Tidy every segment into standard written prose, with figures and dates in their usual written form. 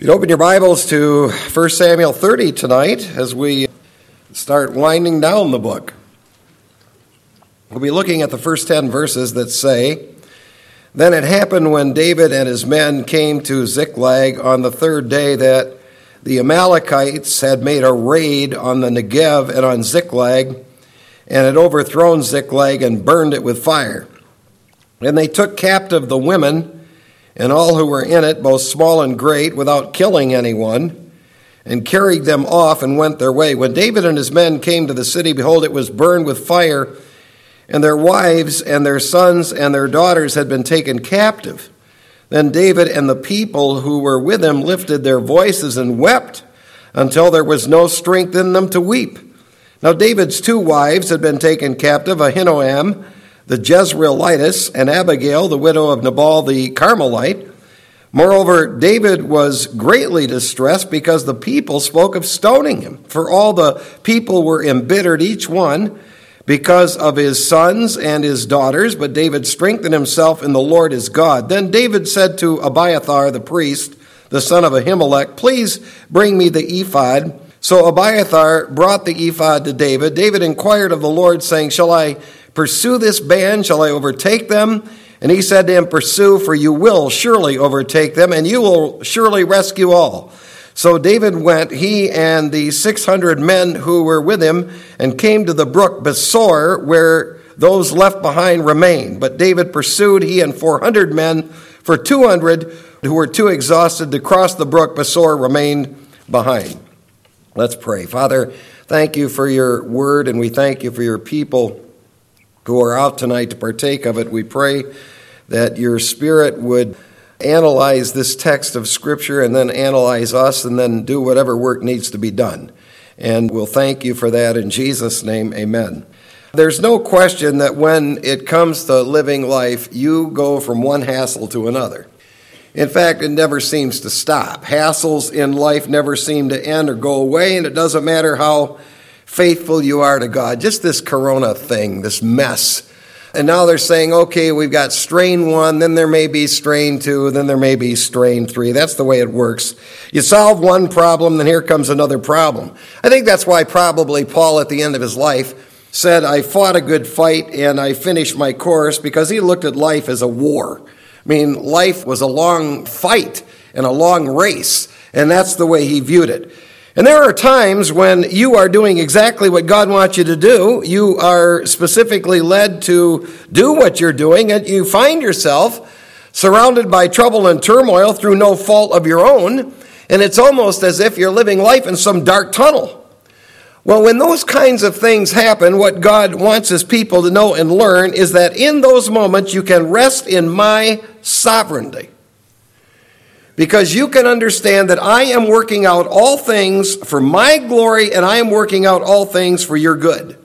You'd open your Bibles to 1 Samuel 30 tonight as we start winding down the book. We'll be looking at the first 10 verses that say, "Then it happened when David and his men came to Ziklag on the third day that the Amalekites had made a raid on the Negev and on Ziklag, and had overthrown Ziklag and burned it with fire. And they took captive the women and all who were in it, both small and great, without killing anyone, and carried them off and went their way. When David and his men came to the city, behold, it was burned with fire, and their wives and their sons and their daughters had been taken captive. Then David and the people who were with him lifted their voices and wept until there was no strength in them to weep. Now David's two wives had been taken captive, Ahinoam, the Jezreelitess, and Abigail, the widow of Nabal the Carmelite. Moreover, David was greatly distressed because the people spoke of stoning him. For all the people were embittered, each one, because of his sons and his daughters. But David strengthened himself in the Lord his God. Then David said to Abiathar the priest, the son of Ahimelech, "Please bring me the ephod." So Abiathar brought the ephod to David. David inquired of the Lord, saying, "Shall I pursue this band? Shall I overtake them?" And he said to him, "Pursue, for you will surely overtake them, and you will surely rescue all." So David went, he and the 600 men who were with him, and came to the brook Besor, where those left behind remained. But David pursued, he and 400 men, for 200 who were too exhausted to cross the brook Besor remained behind. Let's pray. Father, thank you for your word, and we thank you for your people who are out tonight to partake of it. We pray that your Spirit would analyze this text of Scripture and then analyze us and then do whatever work needs to be done. And we'll thank you for that in Jesus' name, amen. There's no question that when it comes to living life, you go from one hassle to another. In fact, it never seems to stop. Hassles in life never seem to end or go away, and it doesn't matter how faithful you are to God. Just this corona thing, this mess. And now they're saying, okay, we've got strain 1, then there may be strain 2, then there may be strain 3. That's the way it works. You solve one problem, then here comes another problem. I think that's why probably Paul at the end of his life said, "I fought a good fight and I finished my course," because he looked at life as a war. I mean, life was a long fight and a long race, and that's the way he viewed it. And there are times when you are doing exactly what God wants you to do. You are specifically led to do what you're doing, and you find yourself surrounded by trouble and turmoil through no fault of your own, and it's almost as if you're living life in some dark tunnel. Well, when those kinds of things happen, what God wants his people to know and learn is that in those moments you can rest in my sovereignty. Because you can understand that I am working out all things for my glory, and I am working out all things for your good.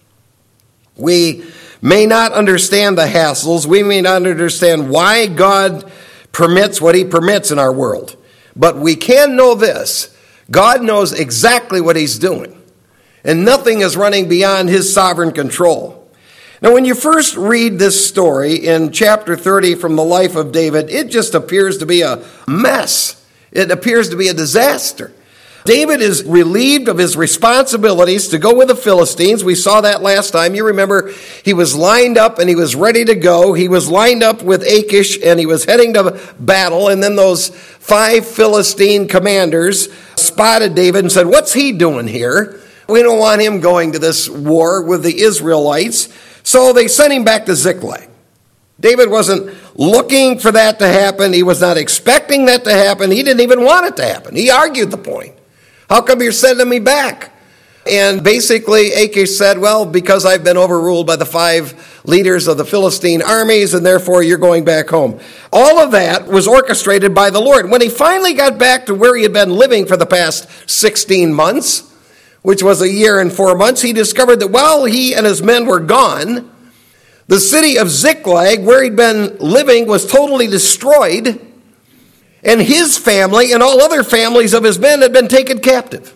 We may not understand the hassles. We may not understand why God permits what he permits in our world. But we can know this: God knows exactly what he's doing, and nothing is running beyond his sovereign control. Now, when you first read this story in chapter 30 from the life of David, it just appears to be a mess. It appears to be a disaster. David is relieved of his responsibilities to go with the Philistines. We saw that last time. You remember he was lined up and he was ready to go. He was lined up with Achish and he was heading to battle. And then those 5 Philistine commanders spotted David and said, "What's he doing here? We don't want him going to this war with the Israelites." So they sent him back to Ziklag. David wasn't looking for that to happen. He was not expecting that to happen. He didn't even want it to happen. He argued the point. "How come you're sending me back?" And basically Achish said, "Well, because I've been overruled by the 5 leaders of the Philistine armies, and therefore you're going back home." All of that was orchestrated by the Lord. When he finally got back to where he had been living for the past 16 months, which was a year and 4 months, he discovered that while he and his men were gone, the city of Ziklag, where he'd been living, was totally destroyed, and his family and all other families of his men had been taken captive.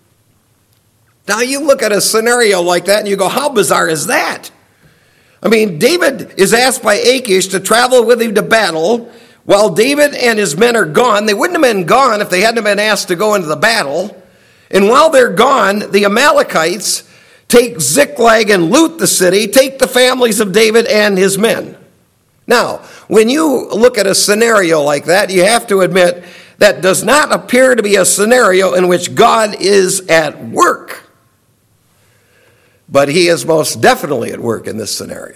Now you look at a scenario like that and you go, how bizarre is that? I mean, David is asked by Achish to travel with him to battle While David and his men are gone, they wouldn't have been gone if they hadn't been asked to go into the battle. And while they're gone, the Amalekites take Ziklag and loot the city, take the families of David and his men. Now, when you look at a scenario like that, you have to admit that does not appear to be a scenario in which God is at work. But he is most definitely at work in this scenario.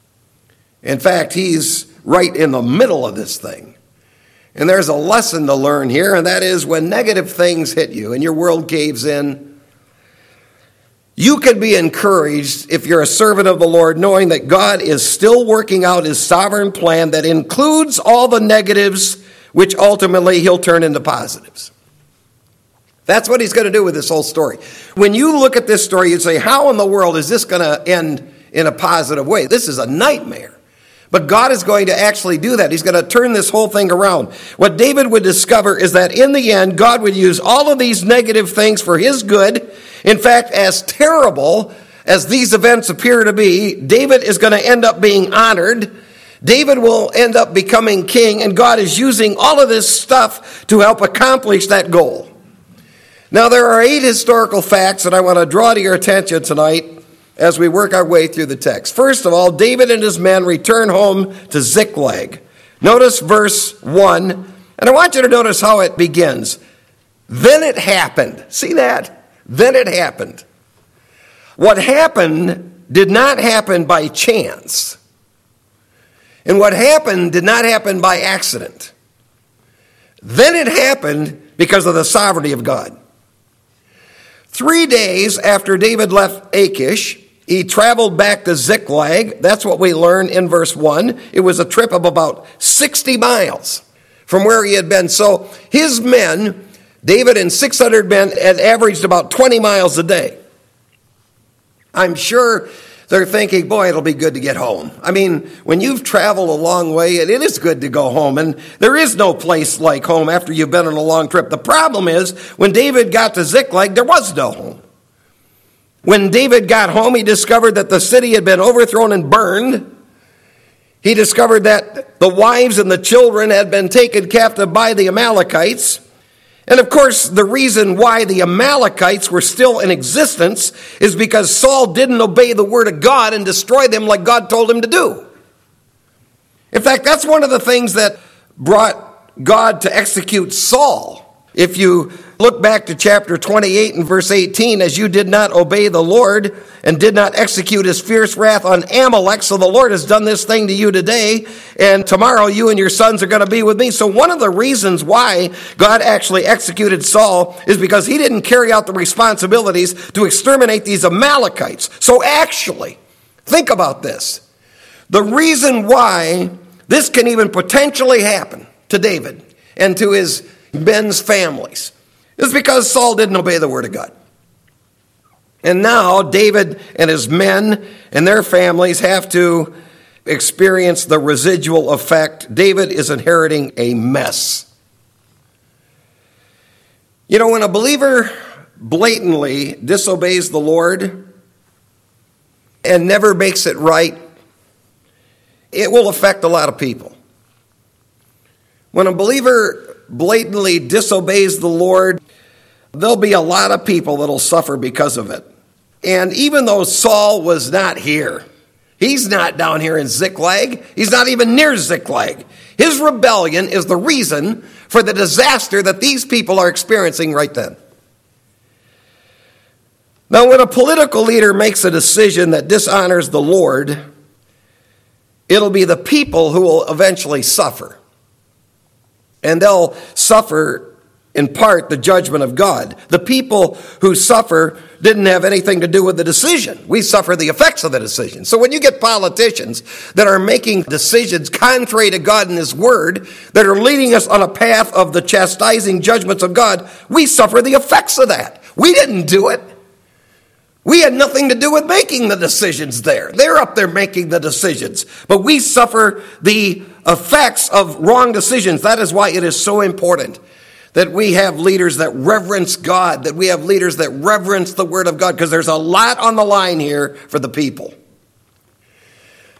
In fact, he's right in the middle of this thing. And there's a lesson to learn here, and that is when negative things hit you and your world caves in, you can be encouraged if you're a servant of the Lord, knowing that God is still working out his sovereign plan that includes all the negatives, which ultimately he'll turn into positives. That's what he's going to do with this whole story. When you look at this story, you'd say, how in the world is this going to end in a positive way? This is a nightmare. But God is going to actually do that. He's going to turn this whole thing around. What David would discover is that in the end, God would use all of these negative things for his good. In fact, as terrible as these events appear to be, David is going to end up being honored. David will end up becoming king, and God is using all of this stuff to help accomplish that goal. Now, there are 8 historical facts that I want to draw to your attention tonight as we work our way through the text. First of all, David and his men return home to Ziklag. Notice verse 1, and I want you to notice how it begins. Then it happened. See that? Then it happened. What happened did not happen by chance. And what happened did not happen by accident. Then it happened because of the sovereignty of God. 3 days after David left Achish, he traveled back to Ziklag. That's what we learn in verse 1. It was a trip of about 60 miles from where he had been. So his men, David and 600 men, had averaged about 20 miles a day. I'm sure they're thinking, boy, it'll be good to get home. I mean, when you've traveled a long way, it is good to go home. And there is no place like home after you've been on a long trip. The problem is, when David got to Ziklag, there was no home. When David got home, he discovered that the city had been overthrown and burned. He discovered that the wives and the children had been taken captive by the Amalekites. And of course, the reason why the Amalekites were still in existence is because Saul didn't obey the word of God and destroy them like God told him to do. In fact, that's one of the things that brought God to execute Saul. If you look back to chapter 28 and verse 18, as you did not obey the Lord and did not execute his fierce wrath on Amalek, so the Lord has done this thing to you today, and tomorrow you and your sons are going to be with me. So one of the reasons why God actually executed Saul is because he didn't carry out the responsibilities to exterminate these Amalekites. So actually, think about this. The reason why this can even potentially happen to David and to his men's families is because Saul didn't obey the word of God. And now David and his men and their families have to experience the residual effect. David is inheriting a mess. You know, when a believer blatantly disobeys the Lord and never makes it right, it will affect a lot of people. When a believer blatantly disobeys the Lord, there'll be a lot of people that'll suffer because of it. And even though Saul was not here, he's not down here in Ziklag, he's not even near Ziklag. His rebellion is the reason for the disaster that these people are experiencing right then. Now, when a political leader makes a decision that dishonors the Lord, it'll be the people who will eventually suffer. And they'll suffer, in part, the judgment of God. The people who suffer didn't have anything to do with the decision. We suffer the effects of the decision. So when you get politicians that are making decisions contrary to God and his word, that are leading us on a path of the chastising judgments of God, we suffer the effects of that. We didn't do it. We had nothing to do with making the decisions there. They're up there making the decisions. But we suffer the effects of wrong decisions. That is why it is so important that we have leaders that reverence God, that we have leaders that reverence the word of God, because there's a lot on the line here for the people.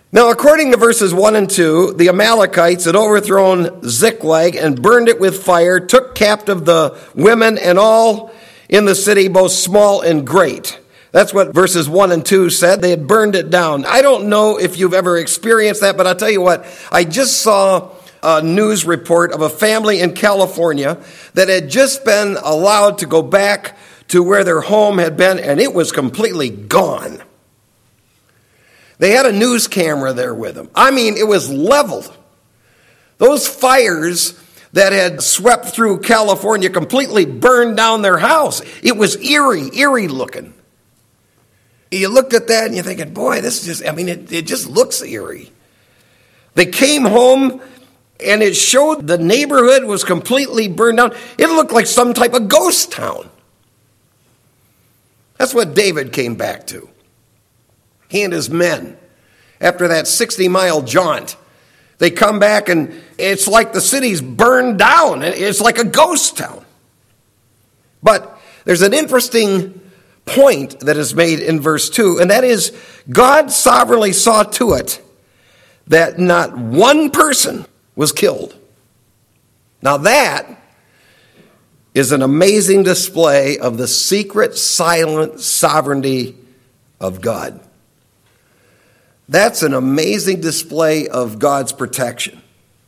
Now, according to verses 1 and 2, the Amalekites had overthrown Ziklag and burned it with fire, took captive the women and all in the city, both small and great. That's what verses 1 and 2 said. They had burned it down. I don't know if you've ever experienced that, but I'll tell you what. I just saw a news report of a family in California that had just been allowed to go back to where their home had been, and it was completely gone. They had a news camera there with them. I mean, it was leveled. Those fires that had swept through California completely burned down their house. It was eerie looking. You looked at that and you're thinking, boy, this just, it just looks eerie. They came home and it showed the neighborhood was completely burned down. It looked like some type of ghost town. That's what David came back to. He and his men, after that 60-mile jaunt, they come back and it's like the city's burned down. It's like a ghost town. But there's an interesting point that is made in verse 2, and that is God sovereignly saw to it that not one person was killed. Now that is an amazing display of the secret, silent sovereignty of God. That's an amazing display of God's protection.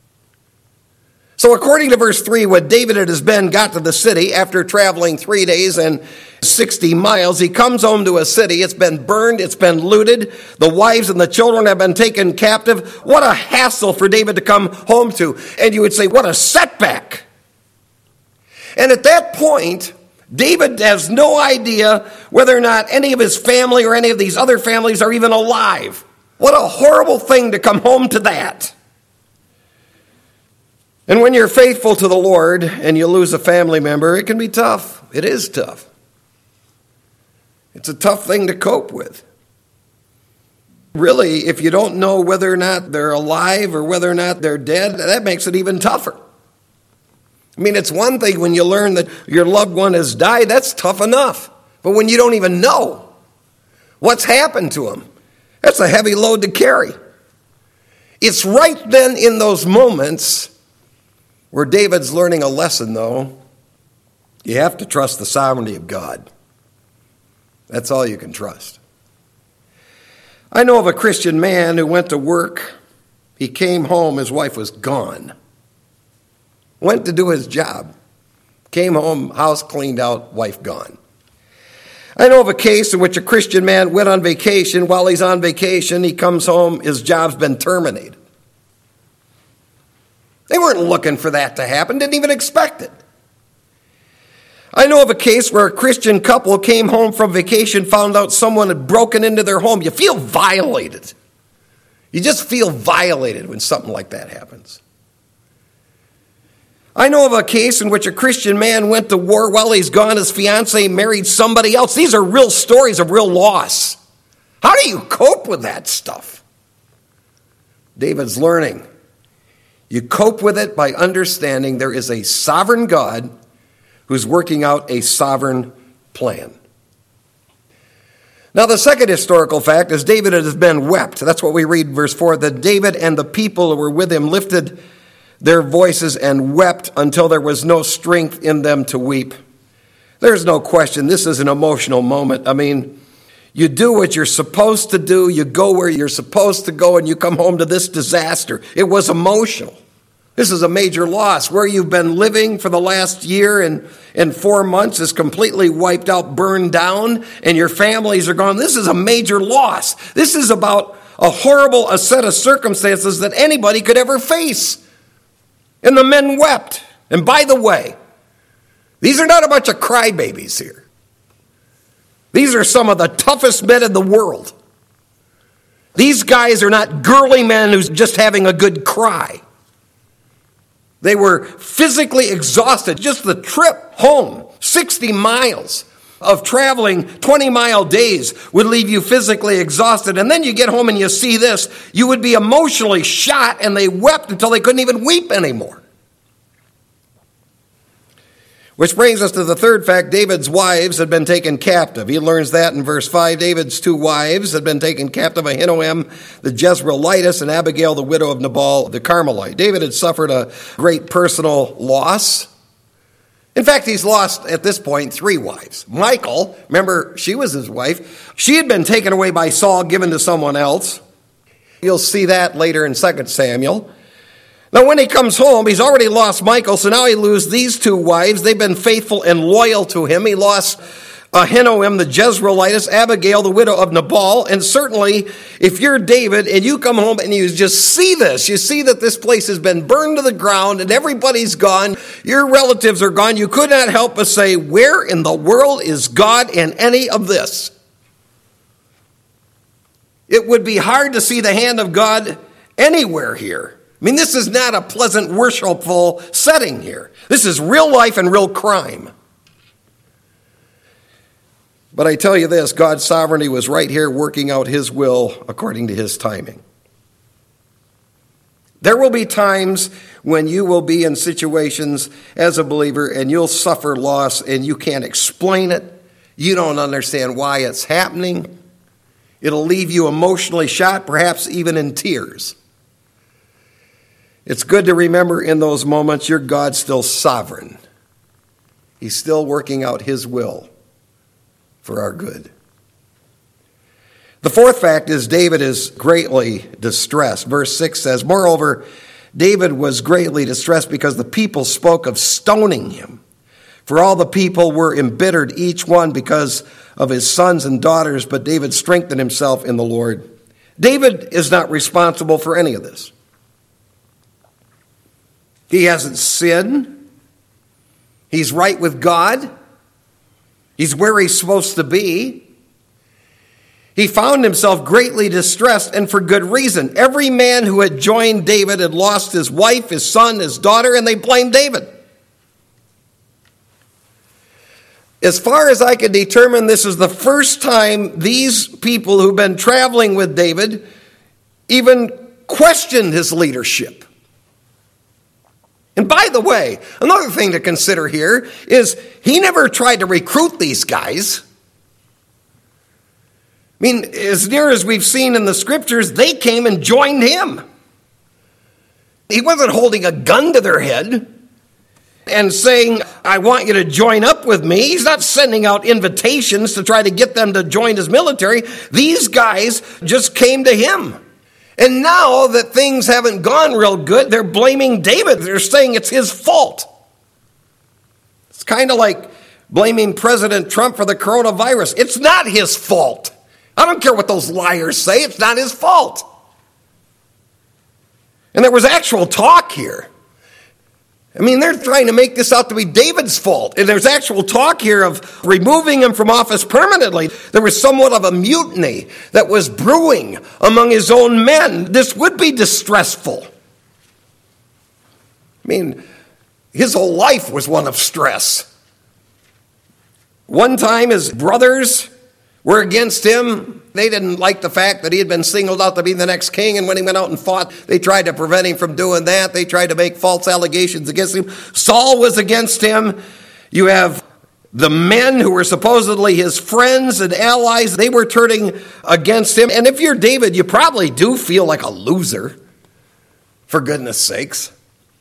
So according to verse 3, when David and his men got to the city after traveling 3 days and 60 miles, he comes home to a city. It's been burned. It's been looted. The wives and the children have been taken captive. What a hassle for David to come home to. And you would say, what a setback. And at that point, David has no idea whether or not any of his family or any of these other families are even alive. What a horrible thing to come home to that. And when you're faithful to the Lord and you lose a family member, it can be tough. It is tough. It's a tough thing to cope with. Really, if you don't know whether or not they're alive or whether or not they're dead, that makes it even tougher. I mean, it's one thing when you learn that your loved one has died, that's tough enough. But when you don't even know what's happened to them, that's a heavy load to carry. It's right then in those moments where David's learning a lesson, though. You have to trust the sovereignty of God. That's all you can trust. I know of a Christian man who went to work. He came home, his wife was gone. Went to do his job. Came home, house cleaned out, wife gone. I know of a case in which a Christian man went on vacation. While he's on vacation, he comes home, his job's been terminated. They weren't looking for that to happen, didn't even expect it. I know of a case where a Christian couple came home from vacation, found out someone had broken into their home. You feel violated. You just feel violated when something like that happens. I know of a case in which a Christian man went to war. While he's gone, his fiancée married somebody else. These are real stories of real loss. How do you cope with that stuff? David's learning. You cope with it by understanding there is a sovereign God who's working out a sovereign plan. Now, the second historical fact is David has been wept. That's what we read in verse 4, that David and the people who were with him lifted their voices and wept until there was no strength in them to weep. There's no question this is an emotional moment. I mean, you do what you're supposed to do, you go where you're supposed to go, and you come home to this disaster. It was emotional. This is a major loss. Where you've been living for the last year and 4 months is completely wiped out, burned down, and your families are gone. This is a major loss. This is about a horrible set of circumstances that anybody could ever face. And the men wept. And by the way, these are not a bunch of crybabies here. These are some of the toughest men in the world. These guys are not girly men who's just having a good cry. They were physically exhausted. Just the trip home, 60 miles of traveling, 20-mile days would leave you physically exhausted. And then you get home and you see this. You would be emotionally shot, and they wept until they couldn't even weep anymore. Which brings us to the third fact. David's wives had been taken captive. He learns that in verse 5. David's two wives had been taken captive, Ahinoam the Jezreelitess and Abigail the widow of Nabal the Carmelite. David had suffered a great personal loss. In fact, he's lost at this point 3 wives. Michal, remember, she was his wife. She had been taken away by Saul, given to someone else. You'll see that later in 2 Samuel. Now, when he comes home, he's already lost Michal, so now he loses these 2 wives. They've been faithful and loyal to him. He lost Ahinoam the Jezreelitess, Abigail the widow of Nabal. And certainly, if you're David and you come home and you just see this, you see that this place has been burned to the ground and everybody's gone, your relatives are gone, you could not help but say, where in the world is God in any of this? It would be hard to see the hand of God anywhere here. I mean, this is not a pleasant, worshipful setting here. This is real life and real crime. But I tell you this, God's sovereignty was right here working out his will according to his timing. There will be times when you will be in situations as a believer and you'll suffer loss and you can't explain it. You don't understand why it's happening. It'll leave you emotionally shot, perhaps even in tears. It's good to remember in those moments your God's still sovereign. He's still working out his will for our good. The fourth fact is David is greatly distressed. Verse 6 says, moreover, David was greatly distressed because the people spoke of stoning him. For all the people were embittered, each one because of his sons and daughters, but David strengthened himself in the Lord. David is not responsible for any of this. He hasn't sinned. He's right with God. He's where he's supposed to be. He found himself greatly distressed, and for good reason. Every man who had joined David had lost his wife, his son, his daughter, and they blamed David. As far as I can determine, this is the first time these people who've been traveling with David even questioned his leadership. And by the way, another thing to consider here is he never tried to recruit these guys. I mean, as near as we've seen in the scriptures, they came and joined him. He wasn't holding a gun to their head and saying, I want you to join up with me. He's not sending out invitations to try to get them to join his military. These guys just came to him. And now that things haven't gone real good, they're blaming David. They're saying it's his fault. It's kind of like blaming President Trump for the coronavirus. It's not his fault. I don't care what those liars say. It's not his fault. And there was actual talk here. I mean, they're trying to make this out to be David's fault. And there's actual talk here of removing him from office permanently. There was somewhat of a mutiny that was brewing among his own men. This would be distressful. I mean, his whole life was one of stress. One time his brothers were against him. They didn't like the fact that he had been singled out to be the next king, and when he went out and fought, they tried to prevent him from doing that. They tried to make false allegations against him. Saul was against him. You have the men who were supposedly his friends and allies. They were turning against him. And if you're David, you probably do feel like a loser, for goodness sakes.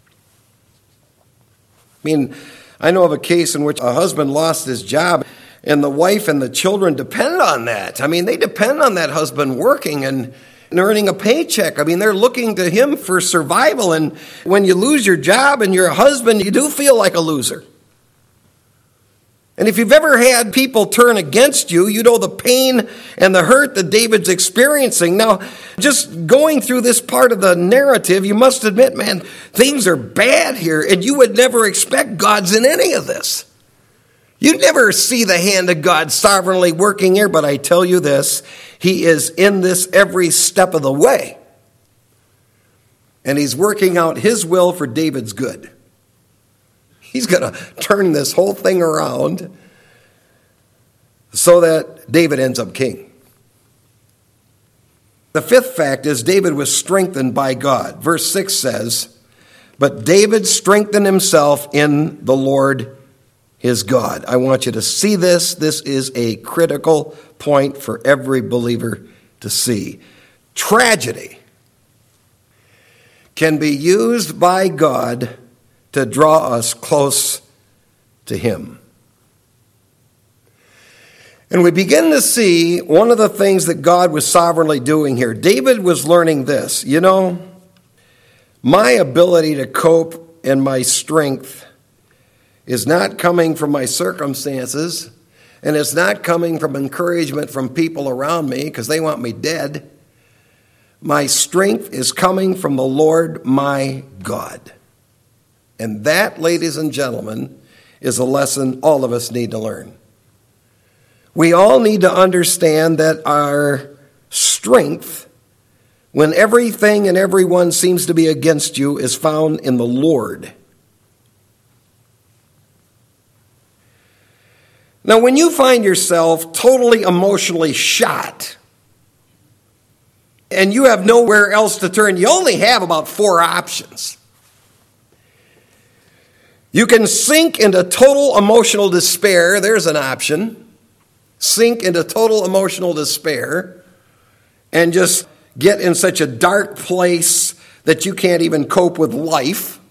I mean, I know of a case in which a husband lost his job, and the wife and the children depend on that. I mean, they depend on that husband working and earning a paycheck. I mean, they're looking to him for survival. And when you lose your job and you're a husband, you do feel like a loser. And if you've ever had people turn against you, you know the pain and the hurt that David's experiencing. Now, just going through this part of the narrative, you must admit, man, things are bad here. And you would never expect God's in any of this. You'd never see the hand of God sovereignly working here, but I tell you this, he is in this every step of the way. And he's working out his will for David's good. He's going to turn this whole thing around so that David ends up king. The fifth fact is David was strengthened by God. Verse 6 says, but David strengthened himself in the Lord is God. I want you to see this. This is a critical point for every believer to see. Tragedy can be used by God to draw us close to Him. And we begin to see one of the things that God was sovereignly doing here. David was learning this. You know, my ability to cope and my strength is not coming from my circumstances, and it's not coming from encouragement from people around me because they want me dead. My strength is coming from the Lord my God. And that, ladies and gentlemen, is a lesson all of us need to learn. We all need to understand that our strength, when everything and everyone seems to be against you, is found in the Lord. Now, when you find yourself totally emotionally shot and you have nowhere else to turn, you only have about 4 options. You can sink into total emotional despair. There's an option. Sink into total emotional despair and just get in such a dark place that you can't even cope with life.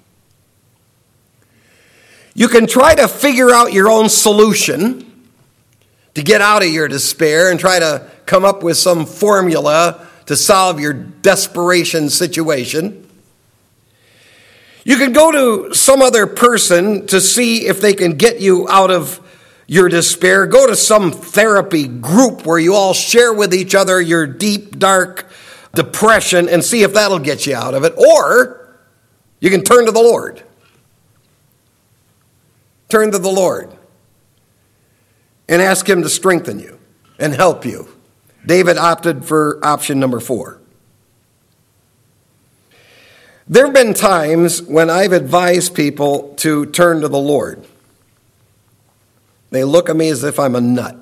You can try to figure out your own solution to get out of your despair and try to come up with some formula to solve your desperation situation. You can go to some other person to see if they can get you out of your despair. Go to some therapy group where you all share with each other your deep, dark depression and see if that'll get you out of it. Or you can turn to the Lord. Turn to the Lord and ask Him to strengthen you and help you. David opted for option number 4. There have been times when I've advised people to turn to the Lord. They look at me as if I'm a nut.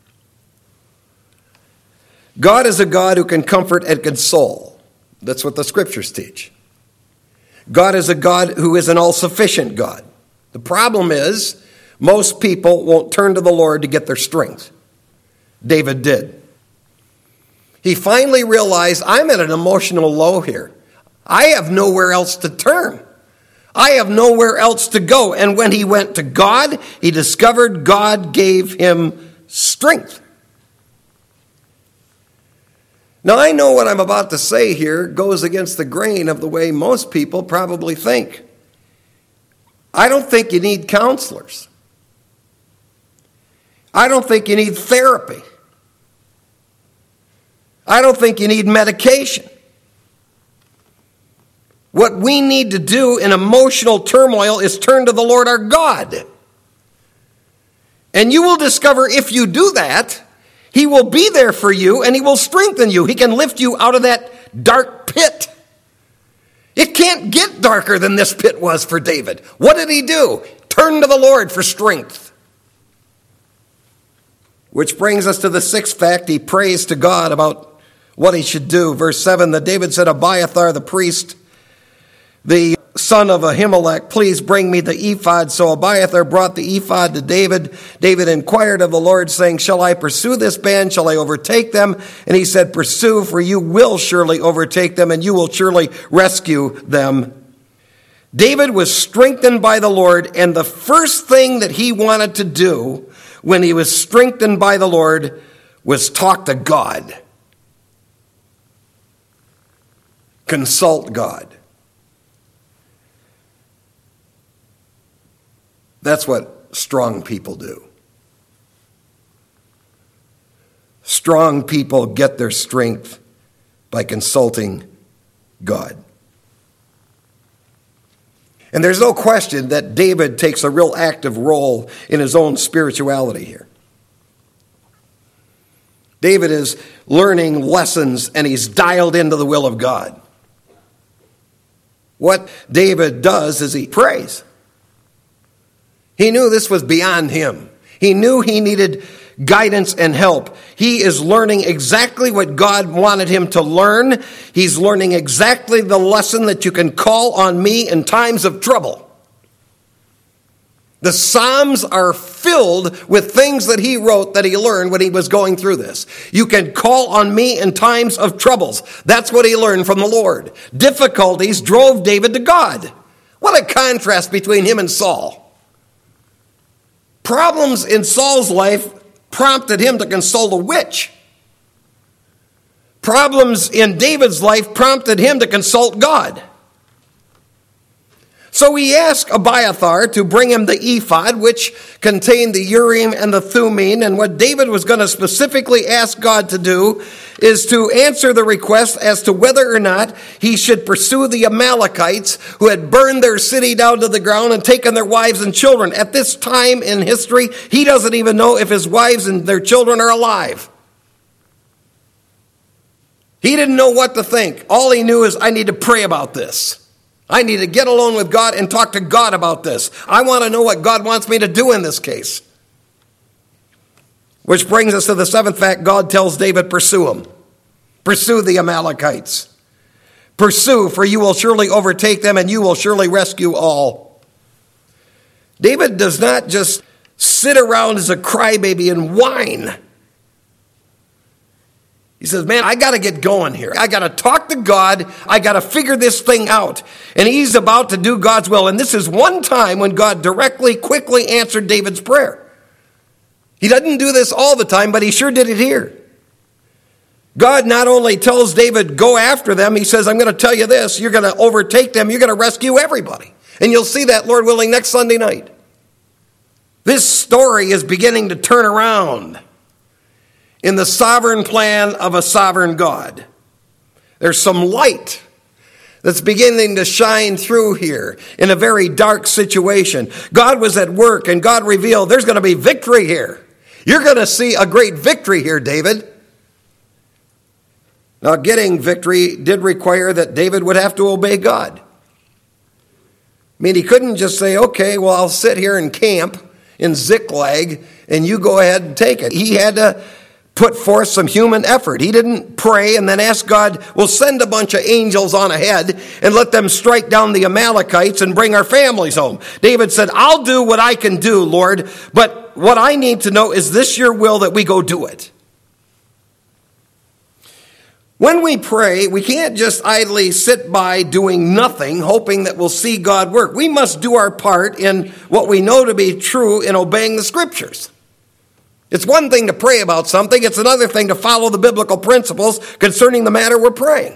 God is a God who can comfort and console. That's what the scriptures teach. God is a God who is an all-sufficient God. The problem is, most people won't turn to the Lord to get their strength. David did. He finally realized, I'm at an emotional low here. I have nowhere else to turn. I have nowhere else to go. And when he went to God, he discovered God gave him strength. Now, I know what I'm about to say here goes against the grain of the way most people probably think. I don't think you need counselors. I don't think you need therapy. I don't think you need medication. What we need to do in emotional turmoil is turn to the Lord our God. And you will discover if you do that, He will be there for you and He will strengthen you. He can lift you out of that dark pit. It can't get darker than this pit was for David. What did he do? Turn to the Lord for strength. Which brings us to the 6th fact. He prays to God about what he should do. Verse 7, that David said, Abiathar the priest, the son of Ahimelech, please bring me the ephod. So Abiathar brought the ephod to David. David inquired of the Lord, saying, shall I pursue this band? Shall I overtake them? And he said, pursue, for you will surely overtake them, and you will surely rescue them. David was strengthened by the Lord, and the first thing that he wanted to do when he was strengthened by the Lord was talk to God. Consult God. That's what strong people do. Strong people get their strength by consulting God. And there's no question that David takes a real active role in his own spirituality here. David is learning lessons and he's dialed into the will of God. What David does is he prays. He knew this was beyond him. He knew he needed guidance and help. He is learning exactly what God wanted him to learn. He's learning exactly the lesson that you can call on me in times of trouble. The Psalms are filled with things that he wrote that he learned when he was going through this. You can call on me in times of troubles. That's what he learned from the Lord. Difficulties drove David to God. What a contrast between him and Saul. Problems in Saul's life prompted him to consult a witch. Problems in David's life prompted him to consult God. So he asked Abiathar to bring him the ephod, which contained the Urim and the Thummim. And what David was going to specifically ask God to do is to answer the request as to whether or not he should pursue the Amalekites who had burned their city down to the ground and taken their wives and children. At this time in history, he doesn't even know if his wives and their children are alive. He didn't know what to think. All he knew is, I need to pray about this. I need to get alone with God and talk to God about this. I want to know what God wants me to do in this case. Which brings us to the seventh fact. God tells David, pursue them. Pursue the Amalekites. Pursue, for you will surely overtake them and you will surely rescue all. David does not just sit around as a crybaby and whine. He says, man, I got to get going here. I got to talk to God. I got to figure this thing out. And he's about to do God's will. And this is one time when God directly, quickly answered David's prayer. He doesn't do this all the time, but he sure did it here. God not only tells David, go after them. He says, I'm going to tell you this. You're going to overtake them. You're going to rescue everybody. And you'll see that, Lord willing, next Sunday night. This story is beginning to turn around in the sovereign plan of a sovereign God. There's some light that's beginning to shine through here in a very dark situation. God was at work and God revealed there's going to be victory here. You're going to see a great victory here, David. Now, getting victory did require that David would have to obey God. I mean, he couldn't just say, okay, well, I'll sit here and camp in Ziklag and you go ahead and take it. He had to put forth some human effort. He didn't pray and then ask God, well, send a bunch of angels on ahead and let them strike down the Amalekites and bring our families home. David said, I'll do what I can do, Lord, but what I need to know is this your will that we go do it? When we pray, we can't just idly sit by doing nothing, hoping that we'll see God work. We must do our part in what we know to be true in obeying the Scriptures. It's one thing to pray about something. It's another thing to follow the biblical principles concerning the matter we're praying.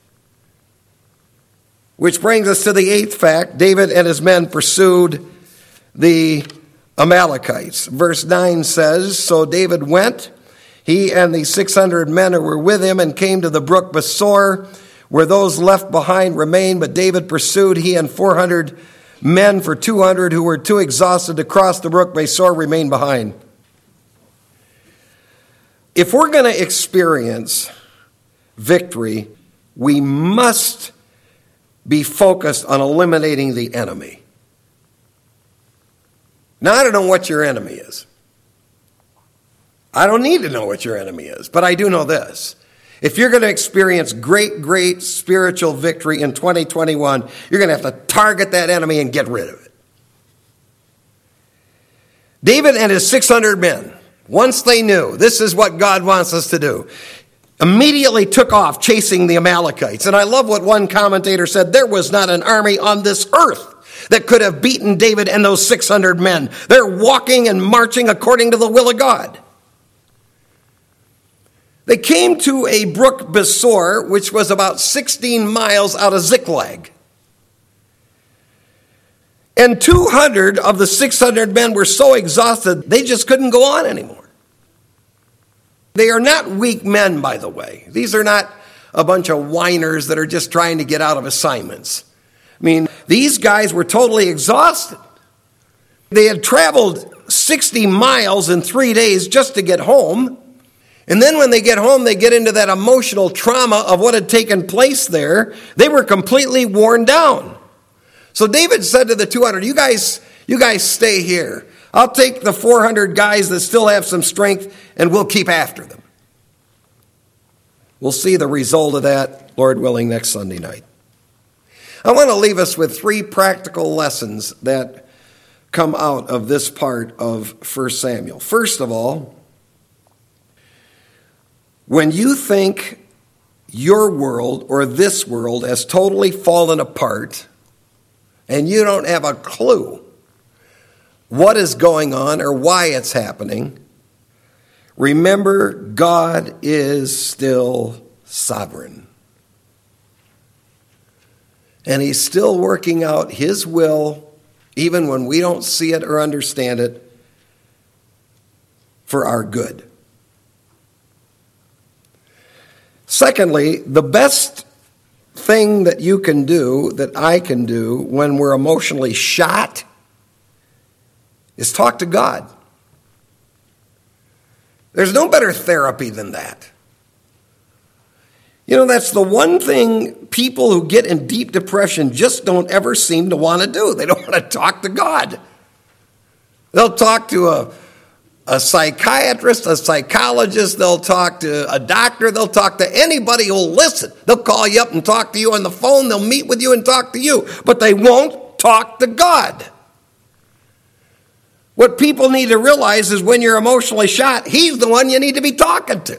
Which brings us to the eighth fact. David and his men pursued the Amalekites. Verse 9 says, so David went, he and the 600 men who were with him, and came to the brook Besor, where those left behind remained. But David pursued, he and 400 men, for 200 who were too exhausted to cross the brook Besor remained behind. If we're going to experience victory, we must be focused on eliminating the enemy. Now, I don't know what your enemy is. I don't need to know what your enemy is, but I do know this. If you're going to experience great spiritual victory in 2021, you're going to have to target that enemy and get rid of it. David and his 600 men, once they knew this is what God wants us to do, immediately took off chasing the Amalekites. And I love what one commentator said, there was not an army on this earth that could have beaten David and those 600 men. They're walking and marching according to the will of God. They came to a brook Besor, which was about 16 miles out of Ziklag. And 200 of the 600 men were so exhausted, they just couldn't go on anymore. They are not weak men, by the way. These are not a bunch of whiners that are just trying to get out of assignments. I mean, these guys were totally exhausted. They had traveled 60 miles in 3 days just to get home. And then when they get home, they get into that emotional trauma of what had taken place there. They were completely worn down. So David said to the 200, you guys stay here. I'll take the 400 guys that still have some strength, and we'll keep after them. We'll see the result of that, Lord willing, next Sunday night. I want to leave us with 3 practical lessons that come out of this part of 1 Samuel. First of all, when you think your world or this world has totally fallen apart and you don't have a clue what is going on or why it's happening, remember God is still sovereign. And he's still working out his will, even when we don't see it or understand it, for our good. Secondly, the best thing that you can do, that I can do, when we're emotionally shot, is talk to God. There's no better therapy than that. You know, that's the one thing people who get in deep depression just don't ever seem to want to do. They don't want to talk to God. They'll talk to a psychiatrist, a psychologist, they'll talk to a doctor, they'll talk to anybody who'll listen. They'll call you up and talk to you on the phone, they'll meet with you and talk to you, but they won't talk to God. What people need to realize is when you're emotionally shot, he's the one you need to be talking to.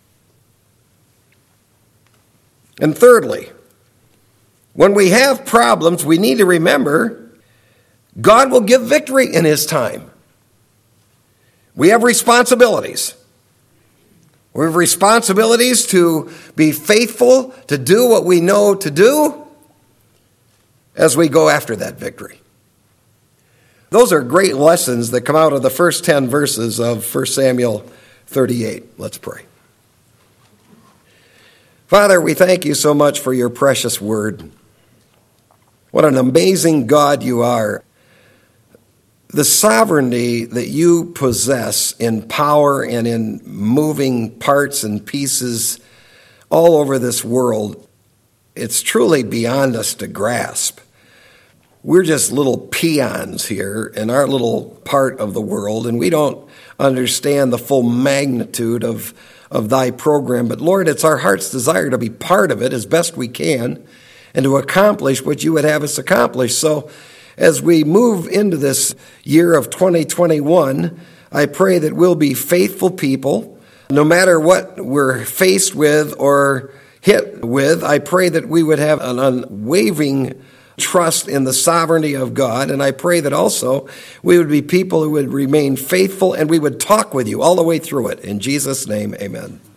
And thirdly, when we have problems, we need to remember God will give victory in his time. We have responsibilities. We have responsibilities to be faithful, to do what we know to do as we go after that victory. Those are great lessons that come out of the first 10 verses of 1 Samuel 38. Let's pray. Father, we thank you so much for your precious word. What an amazing God you are. The sovereignty that you possess in power and in moving parts and pieces all over this world, it's truly beyond us to grasp. We're just little peons here in our little part of the world, and we don't understand the full magnitude of thy program. But Lord, it's our heart's desire to be part of it as best we can and to accomplish what you would have us accomplish. So as we move into this year of 2021, I pray that we'll be faithful people. No matter what we're faced with or hit with, I pray that we would have an unwavering trust in the sovereignty of God. And I pray that also we would be people who would remain faithful and we would talk with you all the way through it. In Jesus' name, amen.